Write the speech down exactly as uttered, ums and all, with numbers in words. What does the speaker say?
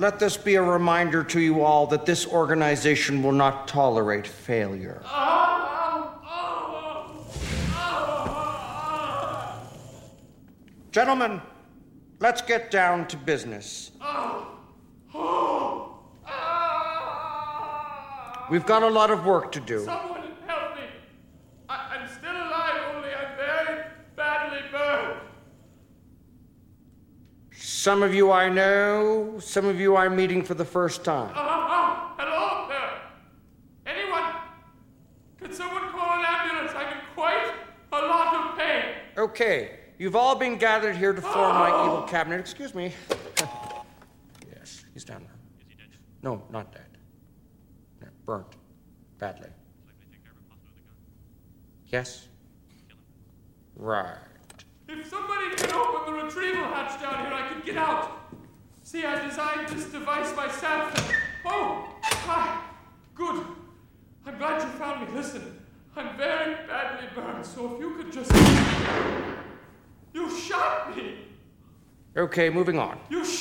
Let this be a reminder to you all that this organization will not tolerate failure. Gentlemen, let's get down to business. We've got a lot of work to do. Someone help me. I- I'm still alive, only I'm very badly burned. Some of you I know, some of you I'm meeting for the first time. Uh, uh, hello there. Anyone? Could someone call an ambulance? I'm in quite a lot of pain. Okay, you've all been gathered here to form my evil cabinet. Excuse me. Yes, he's down there. Is he dead? No, not dead. No, burnt. Badly. Likely take care of it, possibly with a gun. Yes? Kill him. Right. If somebody can open the retrieval hatch down here, I could get out. See, I designed this device myself. Oh, hi. Good. I'm glad you found me. Listen, I'm very badly burned, so if you could just... You shot me. Okay, moving on. You